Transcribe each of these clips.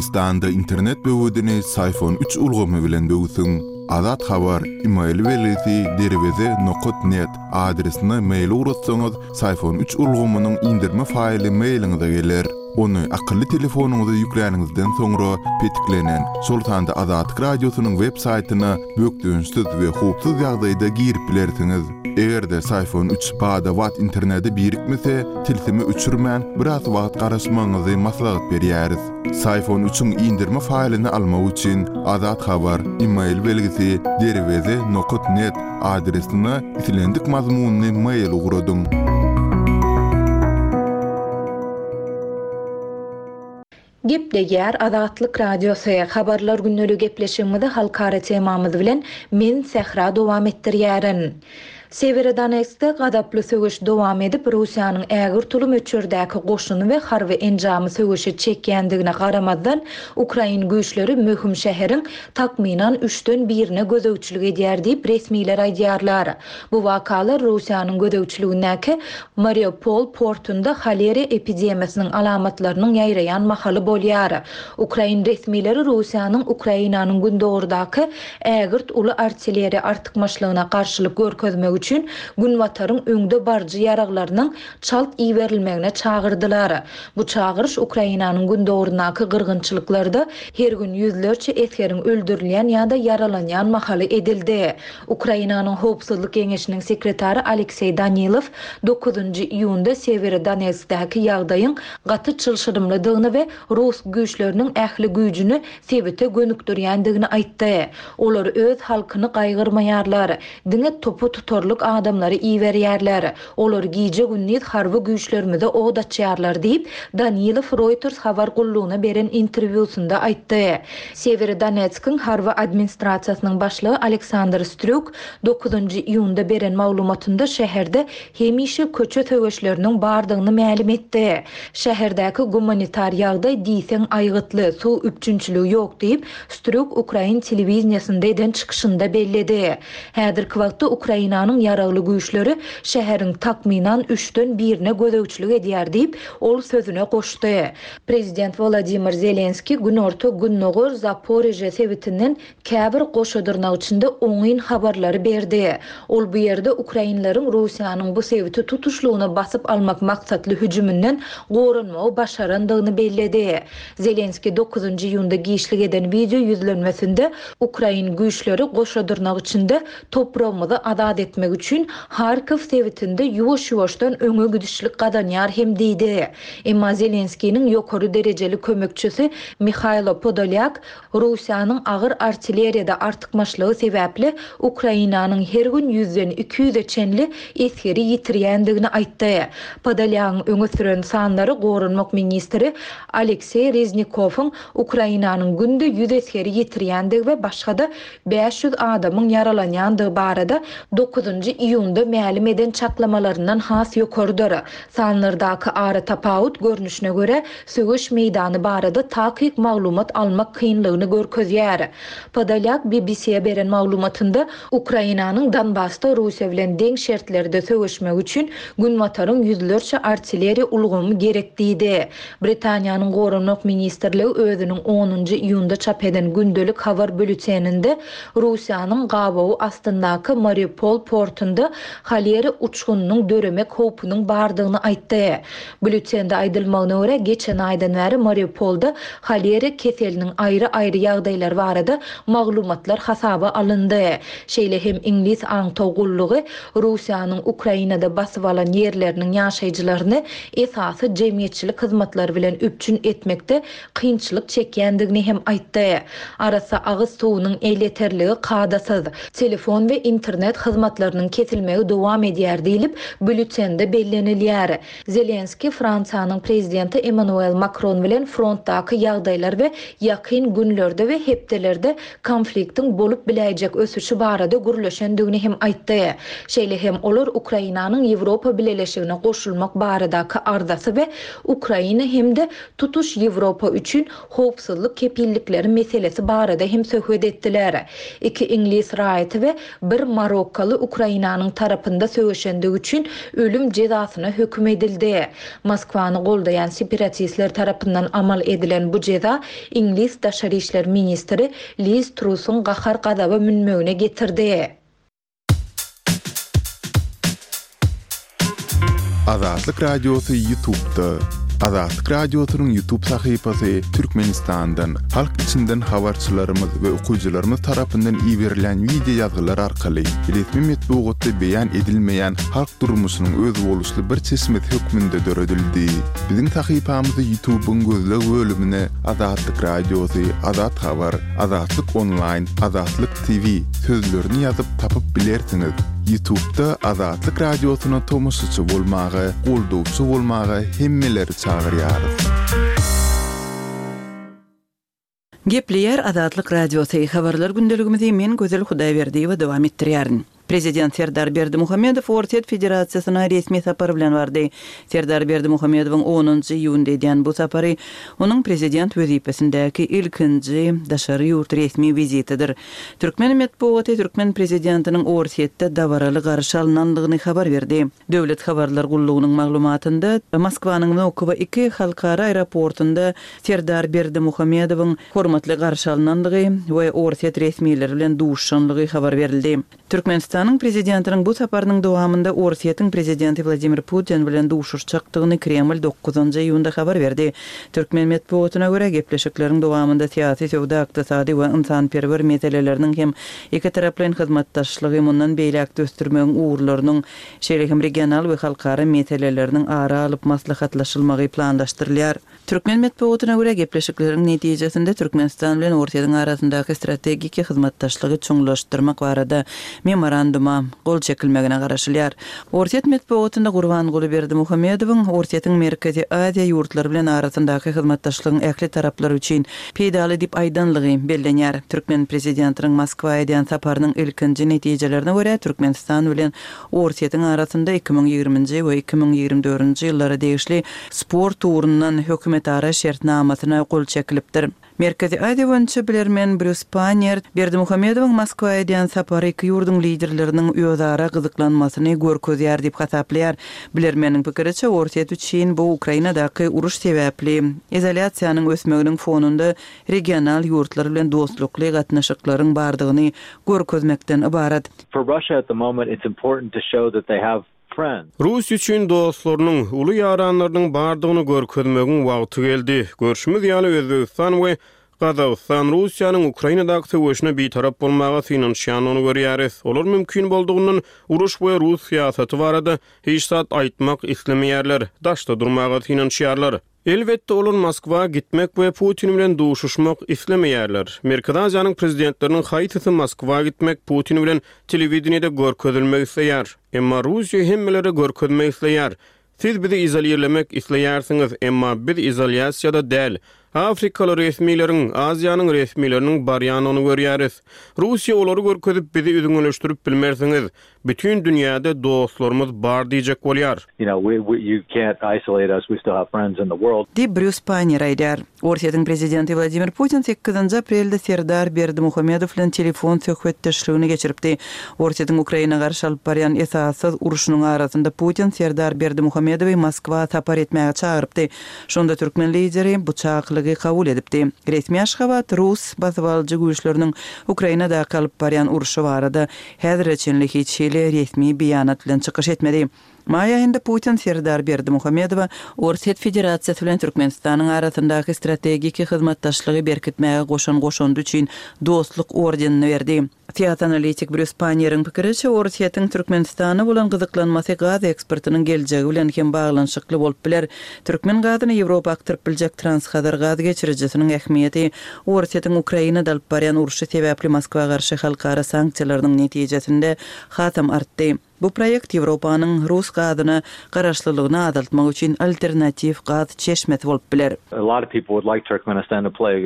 Türkmenistanda internet böwüdini Sayfon 3 ulgamy bilen böwsüň. Azat habar email welisi derweze.net adresine mail uratsaňyz Sayfon 3 ulgamynyň indirme faýly mailiňize geler. Onu akıllı telefonunuza yükläningizden soňra petiklenen Sultanda Azatlyk Radiosynyň web saýtyna bökdüňsiz we hupsuz ýagdaýda girip bilersiňiz. Egerde Sayfon 3 bada wat interneti birikmese, tilsimi öçürmän biraz wagt garaşmaňyzy maslahat berýäris. Sayfon 3'ün indirme faýlyny almak üçin Azat habar email belgisi derweze.net adresine itilendik mazmunny mail uguradyň. Gepleger Azatlyk Radiosu habarlar günnäli gepleşigimizde halkara temamyz bilen men Sehra dowam etdirýärin. Severodonetskde gadaply sögüş dowam edip Russiýanyň ägir tulum öçürdäki goşuny we harby enjamy sögüşi çekýändigine garamazdan Ukraina güýçleri möhüm şäheriň takminan 3-den 1-ne gözegçilik edýär diýip resmiler aýdýarlar. Bu wakalar Russiýanyň gözegçiligindäki Mariupol portunda holera epidemiýasynyň alamatlarynyň ýaýraýan mahaly bolýar. Ukraina resmileri Russiýanyň Ukrainanyň gündogurdaky ägirt uly artilleriýa artykmaçlygyna garşylyk görkezmek üçün günwataryň öňde barjy ýaraglarynyň çalt iýberilmegine çağırdylar. Bu çağırış Ukrainanyň gündogurdaky gyrgynçylyklarda her gün ýüzlerçe eskeriň öldürilýän ýa-da yaralanýan mahaly edildi. Ukrainanyň Howpsuzlyk Geňeşiniň sekretary Aleksey Danilov 9-njy iýunda Severodonetskdäki ýagdaýyň gaty çylşyrymlydygyny we Rus güýçleriniň ähli güýjüni sebite gönükdirýändigini aýtdy. Olar öz halkyny gaýgyrmaýarlar. Diňe topu tutarlyk adamlary iýberýärler. Olar giýje günnit harby güýçlerimize od açýarlar diýip Danilov Reuters habar gullugyna beren interwýusunda aýtdy. Severodonetskiň harby administrasiýasynyň başlygy Aleksandr Stryuk 9-njy iýunda beren maglumatynda şäherde hemişe köçe töweşleriniň bardygyny ma'lum etdi. Şäherdäki humanitar ýagdaý diýseň aýgytly, suw üçünçüligi ýok diýip Stryuk Ukraina telewizionysynda eden çykyşynda belledi. Häzirki wagtda Ukrainanyň yaragly güýçleri şäheriň takminan 3-den 1-ne gözegçilik edýär diýip ol sözüne goşdy. Prezident Volodymyr Zelenski günorta Günnogor Zaporejje sebitinden käbir goşadyrnak içinde oňyn habarlary berdi. Ol bu ýerde Ukrainlaryň Russiýanyň bu sebiti tutuşlugyna basyp almak maksatly hüjümünden gorunmagy başarandygyny belledi. Zelenski 9-njy iýunda giýişlik eden video ýüzlenmesinde Ukraina güýçleri goşadyrnak içinde toprağymyzy azat etmek üçin Harkiv sebitinde ýuwaş-ýuwaşdan öňe gidişlik gadanýar hem diýdi. Emma Zelenskiň ýokary derejeli kömekçisi Mikhailo Podolyak Russiýanyň agyr artilleriýada artykmaçlygy sebäpli Ukrainanyň her gün 100-den 200-e çenli eskeri ýitirýändigini aýtdy. Podolyakyň öňe süren sanlary gorunmak ministri Aleksey Reznikowyň Ukrainanyň günde 100 eskeri ýitirýändigi we başga-da 500 adamyň yaralanýandygy barada 9-njy iýunda ma'lum eden çaklamalaryndan has ýokardyr. Sanlardaky ara tapawut görnüşine göre sögüş meýdany barada takyk maglumat almak kynlygyny görkezýär. Podolyak BBC-ye beren maglumatynda Ukrainanyň Donbassda Russiýa bilen deň şertlerde sögüşmek üçin günwataryň ýüzlerçe artilleriýa ulgamy gerek diýdi. Britaniýanyň gorunmak ministrligi özüniň 10-njy iýunda çap eden gündelik habar bülteninde Russiýanyň gabawy astyndaky Mariupol portunda holera uçgunynyň döremek howpunyň bardygyny aýtdy. Bültende aýdylmagyna görä geçen aýdan bäri Mariupolda holera keseliniň aýry-aýry ýagdaýlar barada maglumatlar hasaba alındy. Şeýle hem ingliz aňtawgullugy Russiýanyň Ukrainada basyp alan ýerleriniň ýaşaýjylaryny esasy jemgyýetçilik hyzmatlary bilen üpçün etmekde kynçylyk çekýändigini hem aýtdy. Arasa agyz suwunyň eleterligi kadasyz, telefon we internet hyzmatlarynyň kesilmegi dowam edýär diýilip bültende bellenilýär. Zelenski Fransiýanyň prezidenti Emmanuel Macron bilen frontdaky ýagdaýlar we ýakyn günlerde we hepdelerde konfliktiň bolup biläjek ösüşi barada gürleşendigini hem aýtdy. Şeýle hem olar Ukrainanyň Ýewropa bileşigine goşulmak baradaky ardasy we Ukraina hemde tutuş Ýewropa üçin howpsuzlyk kepillikleri meselesi barada hem söhbet etdiler. Iki ingliz raýaty we bir Marokkaly Ukrainanyň tarapynda söwüşendigi üçin ölüm jezasyna hökm edildi. Moskwany goldaýan separatistler tarapyndan amal edilen bu jeza İngiliz Daşary işler ministri Liz Truss'un gahar gadaby münmegine getirdi. Azatlyk Radiosu YouTube'da. Azatlyk Radiosu'nun YouTube sahypasy Türkmenistan'dan, halk içinden habarçylarymyz we okuyjylarymyz tarapyndan iýerilen video ýazgylar arkaly resmi metbuatda beýan edilmeýän halk durmuşynyň öz boluşly bir çeşmet hökmünde döredildi. Biziň sahypamyzy YouTube'un gözleg bölümine Azatlyk Radiosu, Azat Habar, Azatlyk Online, Azatlyk TV sözlerini ýazyp tapyp bilersiňiz. YouTube'da Azatlyk Radiosu'na tomoşçy bolmagy, goldowçy bolmagy hemmeleri çağırýarys. Gepleýär Azatlyk Radiosu habarlar gündeligimizi men Gözel Hudaýberdiýewa dowam etdirýärin. Prezident Serdar Berdimuhammedow Orset Federatsiýasyna resmi sapar bilen bardy. Serdar Berdimuhammedowyň 10-njy iýunda edýän bu sapary onuň prezident wezipesindäki ilkinji daşary ýurt resmi vizitidir. Türkmen metbuaty Türkmen prezidentiniň Orsetde dawaraly garşy alnanlygyny habar berdi. Döwlet habarlar gullugynyň maglumatynda Moskwanyň Vnukovo 2 halkara aeroportunda Serdar Berdimuhammedowyň hormatly garşy alnanlygy we Orset resmileri bilen duşanlygy habar berildi. Türkmenistanyň prezidentiniň bu saparynyň dowamında Orset'in prezidenti Vladimir Putin bilen duşuşçakdygyny Kreml 9-njy iýunda habar berdi. Türkmen metbuatyna görä gepleşikleriň dowamında syýasy, sowda, ykdysady we insanperwer meseleleriniň hem iki taraply hyzmatdaşlygy mundan beýlek östürmegiň uğurlarynyň şeýle regional we halkara meseleleriniň ara alyp maslahatlaşylmagy planlaşdyrylýar. Türkmen metbuatyna görä gepleşikleriň netijesinde Türkmenistan bilen Orset'in arasyndaky strategik hyzmatdaşlygy çoňlaşdyrmak barada memoranduma gol çekilmegine garaşylýar. Orset metbuatynda Gurbanguly Berdimuhammedowyň Orset'in Merkezi Aziýa ýurtlary bilen arasyndaky hyzmatdaşlygyň ähli taraplar üçin peýdaly diýip aýdanlygy bellenýär. Türkmen prezidentiniň Moskwaýa edýän saparynyň ilkinji netijelerine görä Türkmenistan bilen Orset'in arasynda 2020-nji we 2024-nji ýyllara degişli sport turundan hökümet ara şertnamasyna gol çekilipdir. Merkezi Aziýa boýunça bilermen Bruce Panyer Berdimuhammedowyň Moskwaýa edýän sapary iki ýurdun liderleriniň özara gyzyklanmasyny görkezýär diýip hasaplaýar. Bilermeniň pikiriçe Orset üçin bu Ukrainadaky uruş sebäpli izolasiýanyň ösmeginiň fonunda regional ýurtlar bilen dostlukly gatnaşyklaryň bardygyny görkezmekden ibarat. For Russia at the moment it's important to show that they have friends. Rus üçin dostlarynyň, uly ýaranlarynyň bardygyny görkezmegiň wagty geldi. Görüşmiz ýaly Özbegistan we Gazawstan Russiýanyň Ukrainadaky söwüşine bir tarap bolmagy finansiýanyny görýäris. Olar mümkin boldugynyň uruş we Rus syýasaty barada hiç zat aýtmak islemeýärler, daşda durmagy finansiýarlar. Elbetde olur Moskwa gitmek we Putin bilen duşuşmak islemeýärler. Merkezi Aziýanyň prezidentleriniň haýtysy Moskwa gitmek, Putin bilen telewizionyada görkezilmek isleýär. Emma Russiýa hemmeleri görkezmek isleýär. Siz bizi izolýerlemek isleýärsiňiz, emma biz izolýasiýada däl. Afrikalı resmilerin, Aziýanyň resmileriniň barýanyny görýäris. Russiýa olary görkezip bizi üzüňleşdirip bilmersiňiz. Bütün dünýäde dostlarymyz bar diýjek bolýar. You can't isolate us. We still have friends in the world. Di Bruce Panyer aýdýar. Orset'in prezidenti Vladimir Putin 8-nji aprelde Serdar Berdimuhammedow bilen telefon söhbetdeşligini geçiripdi. Orset'in Ukraina garşy alyp barýan esassız uruşunyň arasynda Putin Serdar Berdimuhammedowy Moskwa tapar etmäge çağırypdy. Şonda türkmen lideri bu çağrılygy kabul edipdi. Resmi Aşgabat Rus bazwaljy güýçleriniň Ukrainada kalyp barýan uruşy barada häzirçe hiç resmi beýanat bilen çykyş etmedi. May ayında Putin Serdar Berdimuhammedowa Orset Federatsiýasy bilen Türkmenistanyň arasyndaky strategik hyzmatdaşlygy berkitmäge goşan üçin dostluk ordenini berdi. Siyasi analitik Bruce Panyer'in pikiriçe Orset'in Türkmenistany bolan gyzyklanmasy gaz eksportynyň geljegi bilen hem baglanşykly bolup biler. Türkmen gazyny Ýewropa aktyryp biljek Transhazar gaz geçiricisiniň ähmiýeti Orset'in Ukrainada alyp barýan uruşy sebäpli Moskwa garşy halkara sanksiýalarynyň netijesinde hatam artdy. Bu proýekt Ýewropanyň Rus gazyny garaşlylygyny azaltmak üçin alternativ gaz çeşmesi bolup biler. A lot of people would like Turkmenistan to play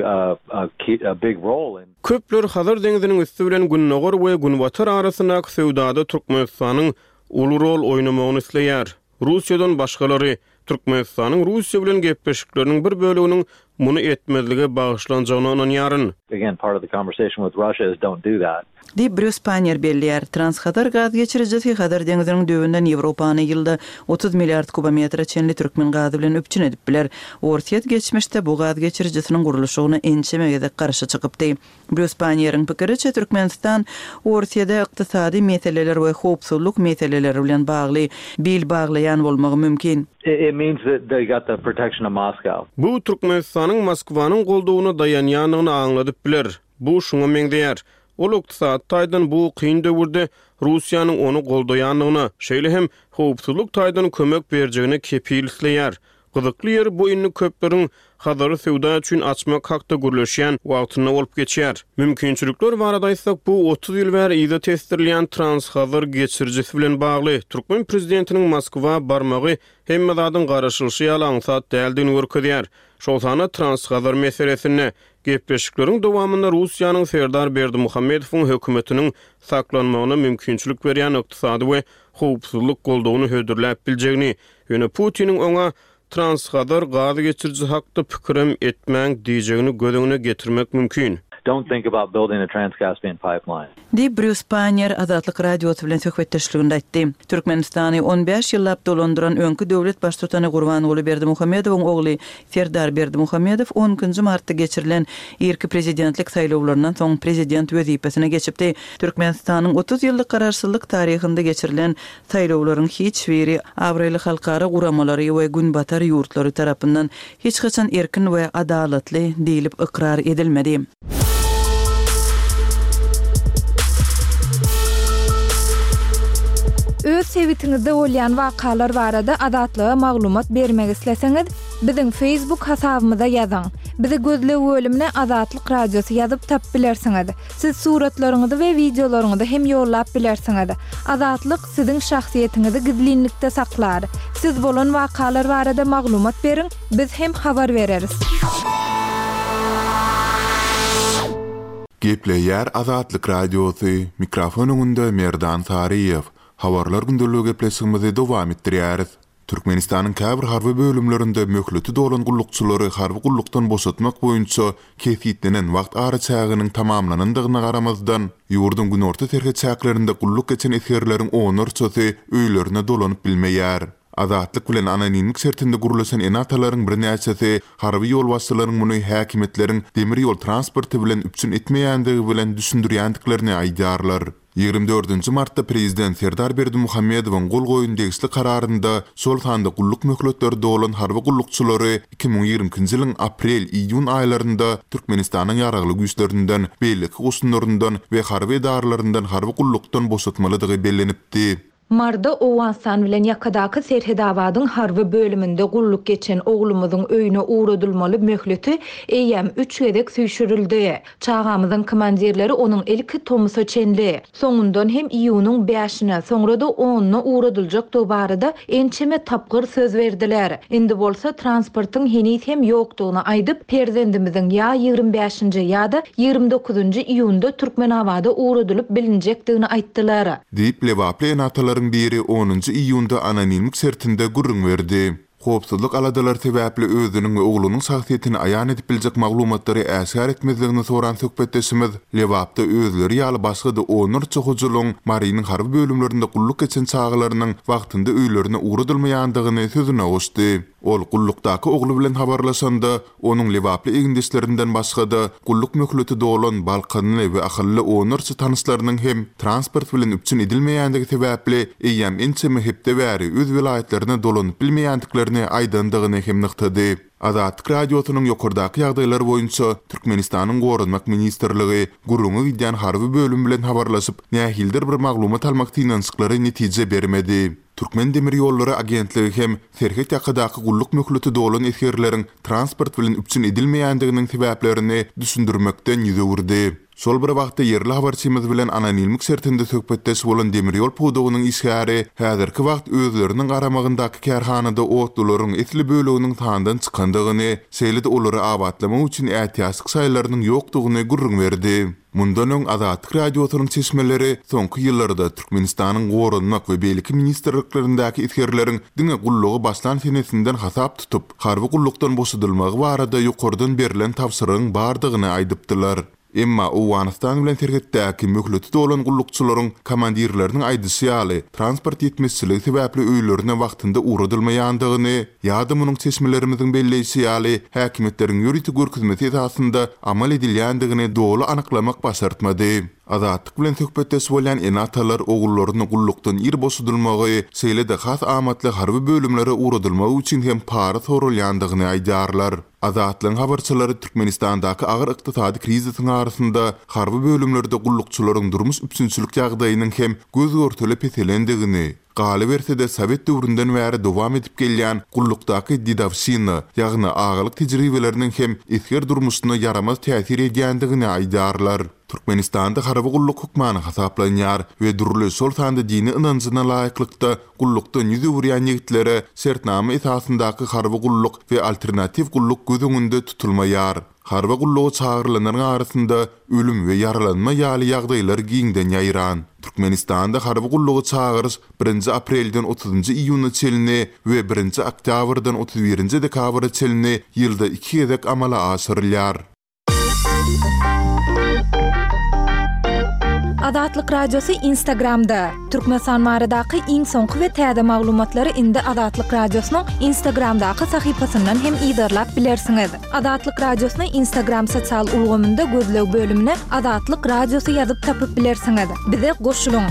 a big role in. Köpler Hazar deňiziniň üstü bilen Günnogor we Günwatar arasyndaky sowdada Türkmenistanyň uly rol oýnamagyny isleýär. Russiýadan başgalary Türkmenistanyň Russiýa bilen gepleşikleriniň bir bölüginiň muny etmezlige bağışlanjağına inanýaryn. Again, part of the conversation with Russia is don't do that. Bruce Panyer belliýär. Transhadar gaz geçirjisi Hadar deňiziniň döwünden Ýewropany ýylda 30 milliard kubometra çenli türkmen gazy bilen öpçün edip biler. Ortiýet geçmişde bu gaz geçirjisiniň gurulşygyna ençemegede garşy çykypdy. Bruce Panyeriň pikiriçe Türkmenistan ortiýada ykdysady meseleler we howpsuzlyk meseleleri bilen bagly bil baglaýan bolmagy mümkin. It means that they got the protection of Moscow. Bu Türkmenistanyň Moskwanyň goldugyny daýanýanyny aňladyp biler. Bu şuňa meňdeýär. Ol ykdysat taýdan bu kyn döwürde Russiýanyň onu goldaýanlygyna, şeýle hem howpsuzlyk taýdan kömek berjegine kepillikleýär. Gyzykly ýer bu inni köpleriň Hadary sewda üçin açmak hakda gürleşýän wagtyna bolup geçýär. Mümkinçilikler baradaýsak bu 30 ýyl bäri ýa-da testirlýän Transhadar geçirjisi bilen bagly. Türkmen prezidentiniň Moskwa barmagy hemme zadyň garaşylyşy ýalaňsat däldigini görkezýär. Şol sana Transhadar meselesine gepleşikleriň dowamında Russiýanyň Serdar Berdimuhammedowyň hökümetiniň saklanmagyna mümkinçilik berýän ykdysady we howpsuzlyk goldugyny hödürläp biljegini, ýöne Putiniň oňa Transhadar gazy geçirjisi hakda pikirim etmäň diýjegini gödüňine getirmek mümkin. Don't think about building a Trans-Caspian pipeline. Bruce Panyer Azatlyk radiosu bilen söhbetdeşliginde aýtdy. Türkmenistany 15 ýyllap dolandyran öňkü döwlet baştutany Gurbanuly Berdimuhammedowyň ogly Serdar Berdimuhammedow 10-njy martda geçirilen erki prezidentlik saýlawlarynyň soň prezident wezipesine geçipdi. Türkmenistanyň 30 ýyllyk garaşsyzlyk taryhynda geçirilen saýlawlaryň hiç biri awraly halkara guramalary we günbatar ýurtlary tarapyndan hiç haçan erkin we adalatly diýilip ikrar edilmedi. Öz sevitiňizde bolýan wakalar barada adatlyga maglumat bermek isleseňiz, biziň Facebook hasabymyza ýazyň. Bizi gözle bölümine Azatlyk radiosu ýazyp tap bilersiňiz. Siz suratlaryňyzy we videolaryňyzy hem ýollap bilersiňiz. Azatlyk siziň şahsiýetiňizi gizlinlikde saklar. Siz bolan wakalar barada maglumat beriň, biz hem habar bereriz. Gepleýär Azatlyk radiosu, mikrofonuňda Merdan Tariýew. Habarlar gündölüge gepleşigimizi dowam etdirýäris. Türkmenistanyň käbir harby bölümlerinde möhleti dolan gullukçylary harby gullukdan boşatmak boýunça kefitlenen wagt araçagynyň tamamlanandygyna garamazdan ýurdun günorta terhetçäklerinde gulluk geçen eserleriň onurçysy öýlerine dolanyp bilmeýär. Azatlyk bilen anonimlik sertinde gurulan enatalaryň bir näçesi harby ýol başçylaryň muny häkimetleriň demir ýol transporty bilen üpçün etmeýändigi bilen düşündirýändiklerini aýdarlar. 24 martda prezident Serdar Berdimuhammedowyň gol goýun degişli kararynda şol sanda gulluk möhletleri dolan harby gullukçylary 2020-nji ýylyň aprel-iýun aýlarynda Türkmenistanyň ýaragly güýçlerinden, beýleki goşunlaryndan we harby edarlaryndan harby gullukdan boşatmalydygy bellenipdi. Marda Owanstan bilen ýakadaky Serhedabadyň harby bölüminde gulluk geçen oglumyzyň öýüne uğradylmaly möhleti eýem 3 gedek süýşürildi. Çağamyzyň komandirleri onuň ilki Tomusa çenli. Soňundan hem iýunyň 5-ine, soňra-da 10-na uğradyljak barada ençeme tapgyr söz berdiler. Indi bolsa transportyň henis hem ýokdugyny aýdyp, prezidentimiziň ýa 25-nji ýa-da 29-njy iýunda Türkmenabada uğradylyp bilinjekdigini aýtdylar. Diýip lewaply enatalaryň biri 10-njy iýunda anonimlik sertinde gurrun berdi. Howpsuzlyk aladalar sebäpli özüniň we oglunyň şahsiýetini aýan edip biljek maglumatlary äsgär etmezligini soran söhbetdeşimiz lewapda özleri ýaly başga da onur çoxujuluň Marinyň harby bölümlerinde gulluk geçen çağlarynyň wagtynda öýlerine uğradylmaýandygyny sözüne goşdy. Ol gullukdaky oglu bilen habarlaşanda onuň lewaply egindeşlerinden başga da gulluk möhleti dolan balkanly we ahylly onurçy tanyslarynyň hem transport bilen üpçün edilmeýändigi sebäpli eýem ençeme hepde bäri öz vilayetlerine dolanyp bilmeýändiklerini aýdandygyny hem nyktady. Azatlyk radiosynyň ýokurdaky ýagdaýlar boýunça Türkmenistanyň Gorunmak ministrligi gurulňy gidýän harby bölüm bilen habarlaşyp nähildir bir maglumat almak tinançyklary netije bermedi. Türkmen demir ýollary agentligi hem Serhet ýakadaky gulluk möhleti dolan eserleriň transport bilen üpçün edilmeýändiginiň sebäplerini düşündirmekden ýüzegirdi. Şol bir wagtda yerli habarçymyz bilen anonimlik sertinde söhbetdeş bolan demiryol pudugynyň işgäri häzirki wagt özleriniň garamagyndaky kärhanada otlaryň etli bölüginiň tandan çykandygyny, seýlede olary abatlamak üçin ähtiýatlyk saýlarynyň ýokdugyny gurrun berdi. Mundan öň Azatlyk radiosynyň çeşmeleri soňky ýyllarda Türkmenistanyň gorunmak we beýleki ministrliklerindäki isgerleriň diňe gullugy başlan senesinden hasap tutup, harby gullukdan boşadylmagy barada ýokardan berilen tapşyrygyň bardygyny aýdypdylar. Emma Awganistan bilen tergetdäki möhleti dolan gullukçylaryň komandirleriniň aýdysy ýaly transport etmezçiligi sebäpli öýlerine wagtynda uradylmaýandygyny, ýa-da munyň çeşmelerimiziň belleýisi ýaly häkimetleriň ýuridik görkezmesi esasynda amal edilýändigini dogry anyklamak başartmady. Azatlyk bilen söhbetdeş bolan enatalar ogullaryny gullukdan ir boşadylmagy, seýlede has amatly harby bölümlere uradylmagy üçin hem para sorulýandygyny aýdarlar. Azatlyň habarçylary Türkmenistandaky agyr ykdysady krizisiň arasynda harby bölümlerde gullukçylaryň durmuş üpsünçilik ýagdaýynyň hem göz görteli petelendigini, galy berse-de Sowet döwründen bäri dowam edip gelýän gullukdaky didawşyny, ýagny agalyk tejribeleriniň hem esker durmuşyna yaramaz täsir edýändigini aýdarlar. Türkmenistanda harby gulluk hukmany hasaplanýar we durly sol sanda dini ynanjyna laýyklykda gullukdan ýüze burýan ýigitlere sertnama esasyndaky harby gulluk we alternativ gulluk gözüňünde tutulmaýar. Harby gullugy çağırylanyň arasynda ölüm we yaralanma ýaly ýagdaýlar giňden ýaýran. Türkmenistanda harby gullugy çağırys 1 aprelden 30 iyuna çelini we 1 oktýabrdan 31 dekabra çelini ýylda 2 gezek amala aşyrylýar. Azatlyk radiosu Instagramda. Türkmenistan maradaky iň soňky we täze maglumatlary indi Azatlyk radiosynyň Instagramdaky sahypasyndan hem ýydarlap bilersiňiz. Azatlyk radiosyny Instagram sosial ulgamynda gözleg bölümine Azatlyk radiosu ýazyp tapyp bilersiňiz. Bize goşulyň.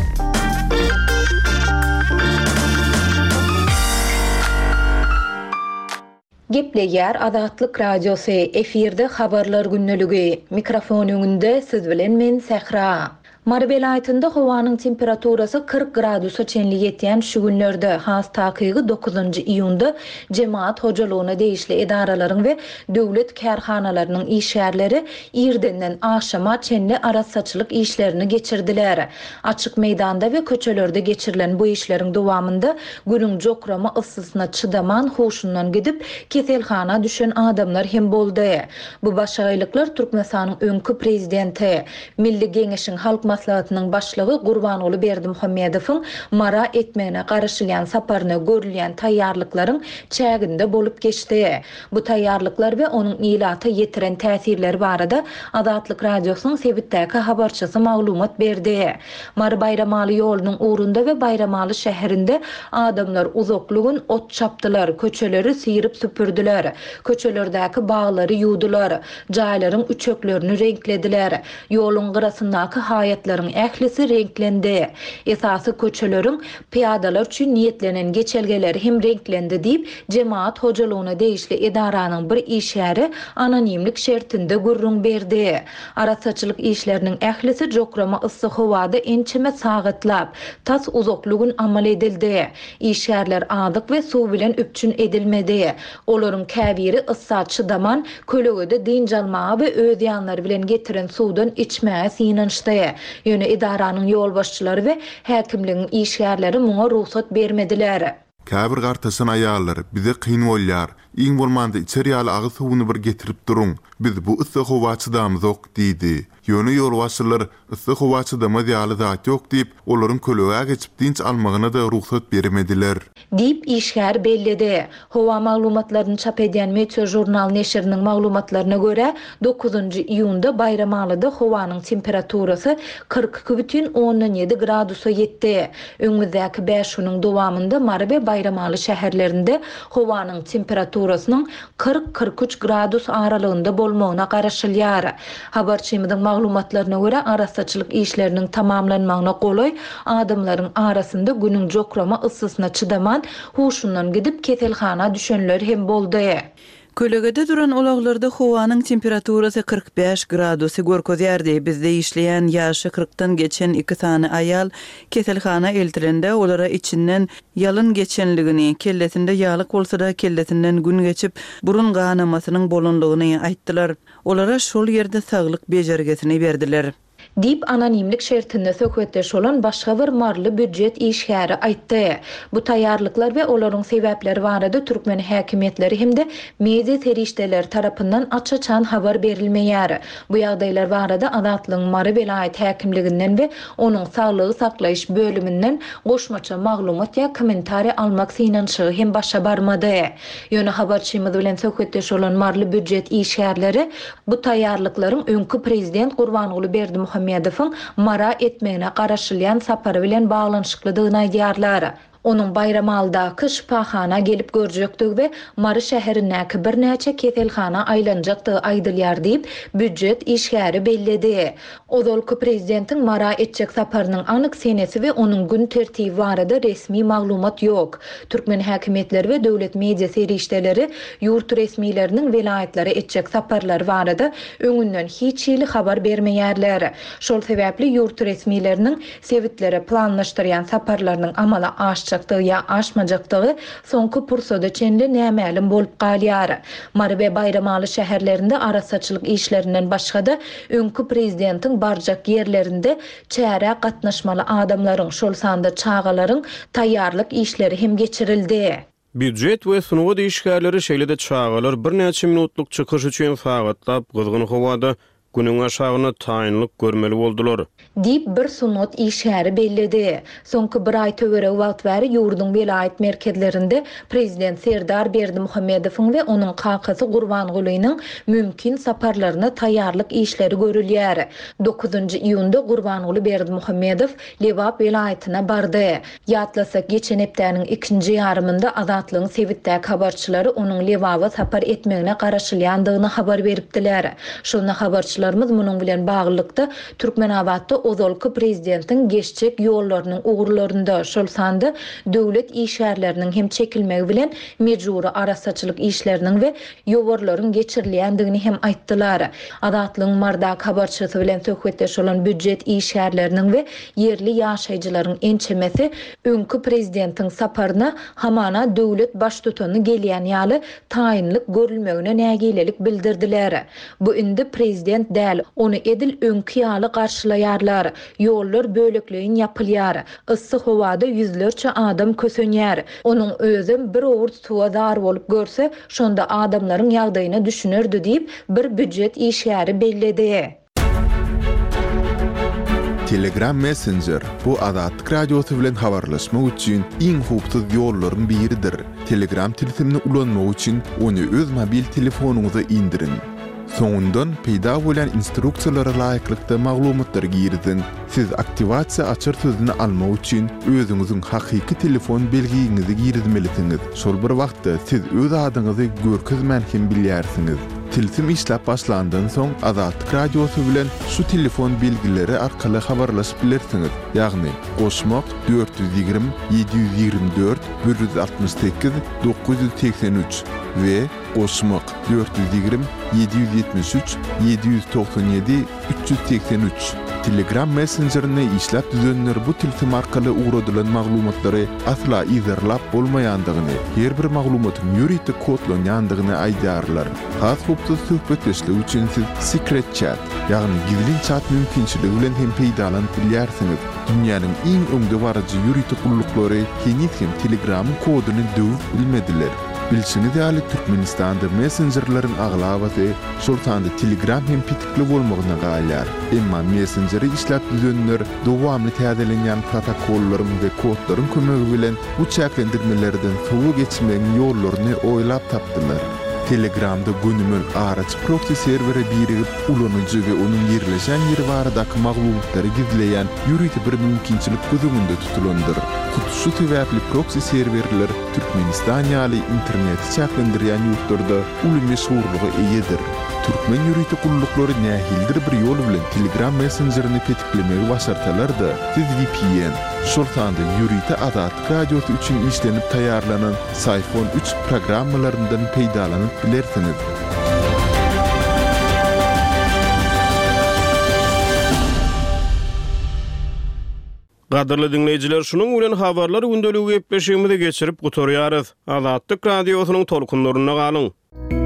Gepleýär Azatlyk radiosu efirde habarlar günneligi. Mikrofon öňünde siz bilen men Sehra. Marbel aýtynda howanyň temperaturasy 40 gradusa çenli ýetýän şu günlerde has takygy 9 iýunda jemaat hojalygyna değişli edaralaryň we döwlet kärhanalarynyň işgärleri ýerdenden aşama çenli arassaçylyk işlerini geçirdiler. Açyk meýdanda we köçelerde geçirilen bu işleriň dowamında günüň jokrama yssysyna çydaman hoşundan gidip keselhana düşen adamlar hem boldy. Bu başaýlyklar Türkmenistanyň öňkü prezidenti, Milli Geňeşiň halk maslahatynyň başlygy Gurbanoğlu Berdimuhammedowyň mara etmegine garaşylýan saparyna görülýän taýýarlyklaryň çäginde bolup geçdi. Bu taýýarlyklar we onuň ilaty ýetiren täsirleri barada Azatlyk radiosynyň sebitdäki habarçysy maglumat berdi. Mar Bayramaly ýolunyň uğrunda we Bayramaly şäherinde adamlar uzaklygyň ot çapdylar, köçeleri sıyırıp süpürdüler, köçelerdäki baglary ýuwdylar, jaýlaryň üçeklerini renklediler, ýoluň gyrasyndaky hayatlaryň ählisi renklendi. Esasy köçeleriň piýadalar üçin niýetlenen geçelgeleri hem renklendi diýip jemaat hojalygyna değişli edaranyň bir işgäri anonimlik şertinde gurrun berdi. Arassaçylyk işleriniň ählisi jokrama yssyk howada ençeme sagatlaap tas uzaklygyň amal edildi. İşgärler adyk we suw bilen üpçün edilmedi. Olaryň käbiri yssaç çydaman kölegede diňjalmagy we öz ýanlary bilen getiren suwdan içmäge synanşdy. Ýöne edaranyň ýolbaşçylary we häkimligiň işgärleri muňa ruhsat bermediler. Käbir gartaşan aýallar bize kyn bolýar. Iň bolmanda içeri ýaly agy suwuny bir getirip duruň. Biz bu yssyk howa çydamyzok diýdi. Ýöne ýolbaşçylar yssyk howa çydamaz ýaly zat ýok diýip olaryň kölege geçip dinç almagyna da ruhsat bermediler. Diýip işgär belledi. Howa maglumatlaryny çap edýän Metro jurnal neşriniň maglumatlaryna görä 9 iýunda Bayramalyda howanyň temperaturasy 42,17 gradusa ýetdi. Öňümizdäki 5 ýylyň dowamında Marbe Bayramaly şäherlerinde howanyň temperaturasynyň 40-43 gradus aralygynda bolmagyna garaşylýar. Habarçymyzyň maglumatlaryna görä arassaçylyk işleriniň tamamlanmagyna golay adamlaryň arasynda günüň jokrama yssysyna çydaman huşundan gidip keselhana düşenler hem boldy. Kölegede duran olaglarda howanyň temperaturasy 45 gradusa görkezýärdi. Bizde işleýän ýaşy 40-dan geçen 2 sany aýal keselhana eltirende olara içinden ýalyn geçenligini, kellesinde ýalyk bolsa-da kellesinden gün geçip burun ganamasynyň bolanlygyny aýtdylar. Olara şol ýerde saglyk bejergesini berdiler. Dip anonimlik şertinde söhbetdeş olan başga bir marly büdjet işgäri aýtdy. Bu taýýarlyklar we olaryň sebäpleri barada türkmen häkimetleri hemde media terişdeler tarapyndan açaçan habar berilmeýär. Bu ýagdaýlar barada Azatlygyň Mary Belaýat häkimliginden we onuň saglygy saklaýyş bölüminden goşmaça maglumat ýa kommentari almak synanşy hem başa barmady. Ýöne habarçymyz bilen söhbetdeş olan marly büdjet işgärleri bu taýýarlyklaryň öňkü prezident Gurbanuly Berdimuhammedowyň mara etmegine garaşylýan sapary bilen baglanyşyklydygyny aýdýarlar. Onun bayramaldaky şifahana gelip görjekdigi we Mary şäherindäki bir näçe keselhana aýlanjakdygy aýdylýar diýip büdjet işgäri belledi. Ozalky prezidentiň Mara etjek saparynyň anyk senesi we onuň gün tertibi barada resmi maglumat ýok. Türkmen häkimetleri we döwlet media serişdeleri ýurt resmileriniň welaýatlary etjek saparlary barada öňünden hiç ýyly habar bermeýärler. Şol sebäpli ýurt resmileriniň sewitlere planlaşdyrýan saparlarynyň amala ýa aşmajakdygy soňky pursada çenli nämälim bolup galýar. Mary we Bayramaly şäherlerinde arasaçylyk işlerinden başga-da öňkü prezidentiň barjak ýerlerinde çäre gatnaşmaly adamlaryň şol sanda çağalaryň taýýarlyk işleri hem geçirildi. Büdjet we sunugy işgärleri şeýlede çağalar bir näçe minutluk çykyş üçin fagatlap gyzgyn howada günüň aşagyna taýynlyk görmeli boldular. Dip bir sunut işgäri belledi. Soňky bir aý töwereg wagt bäri ýurdun welaýat merkezlerinde prezident Serdar Berdimuhammedowyň we onuň kakasy Gurbanulynyň mümkin saparlaryna taýýarlyk işleri görülýär. 9-njy iýunda Gurbanuly Berdimuhammedow Lewap welaýatyna bardy. Ýatlasak geçen hepdäniň 2-nji ýarymynda Azatlygyň sewitdäki habarçylary onuň Lewap'a sapar etmegine garaşylýandygyny habar beripdiler. Şonu habarçylar munuň bilen baglykda Türkmenabatda ozalky prezidentiň geçjek ýollarynyň uğurlarynda şol sanda döwlet işgärleriniň hem çekilmegi bilen mejburi arasaçylyk işleriniň we ýowarlaryň geçirilýändigini hem aýtdylar. Azatlygyň mardak habarçysy bilen söhbetdeş olan büdjet işgärleriniň we yerli ýaşaýjylaryň ençemesi öňkü prezidentiň saparyna hamana döwlet baş tutany gelýän ýaly taýynlyk görülmegine nägilelik bildirdiler. Bu indi prezident däl, onu edil öňkü ýaly garşylaýarlar. Ýollar bölekleýin ýapylýar. Issy howada ýüzlerçe adam kösenýär. Onuň özü bir owurt suwa dar bolup görse, şonda adamlaryň ýagdaýyna düşünerdi diýip bir büdjet işgäri belledi. Telegram Messenger bu Azatlyk Radiosy bilen habarlaşmak üçin iň hupsuz ýollardan biridir. Telegram tilsimini ulanmak üçin onu öz mobil telefonuňyza indirin. Soňundan peýda bolan instruksiýalara laýyklykda maglumatlar girdin. Siz aktivasiýa açar sözüni almak üçin özüňiziň hakyky telefon belgiňizi girdmelisiniz. Şol bir wagtda siz öz adyňyzy görkezmän hem bilýärsiňiz. Tilsim işläp başlandan soň Azatlyk Radiosy bilen şu telefon belgileri arkaly habarlaşyp bilersiňiz. Ýagny goşmak 420 724 168 983 we goşmak 420 773 797 383. Telegram Messenger'ine işläp düzenler bu tilsim arkaly uğradylan maglumatlary asla izerlap bolmaýandygyny, her bir maglumatyn ýuridik kodlanýandygyny aýdýarlar. Has hupsuz söhbetleşlik üçin siz secret chat, ýagny gizlin chat mümkinçiligi bilen hem peýdalanyp bilýärsiňiz. Dünýäniň iň öňde barajy ýuridik gullyklary hem Telegram'yň koduny döwüp bilmediler. Bilşiniz ýaly Türkmenistanda messengerlaryň aglabaty şol sanda Telegram hem pitikli bolmagyna galýar. Emma messengeri işläp düzenler dowamly täzelenýän protokollaryň we kodlaryň kömegi bilen bu çäklendirmelerden sowu geçmegiň ýollaryny oýlap tapdylar. Telegramda günümün araç proxy servere birigip ulanyjy we onuň ýerleşen ýeri baradaky maglumatlary gizleýän ýuridik bir mümkinçilik gözüňünde tutulandyr. Şu sebäpli proxy serverler Türkmenistan ýaly internet çäklendirýän ýurtlarda uly meşhurlygy eýedir. Türkmen ýürüýti gullukları nähildir bir ýol bilen Telegram Messengerini petiklemegi başartalar da siz VPN, şoltanda ýürüýti Azatlyk radiosu üçin işlenip taýýarlanan Sayfon 3 programmalaryndan peýdalanyp bilersiniz. Gadyrly dinleýijiler, şunuň bilen habarlar gündöligi gepleşigimizi geçirip gutarýarys. Azatlyk radiosynyň tolkunlaryna galyň.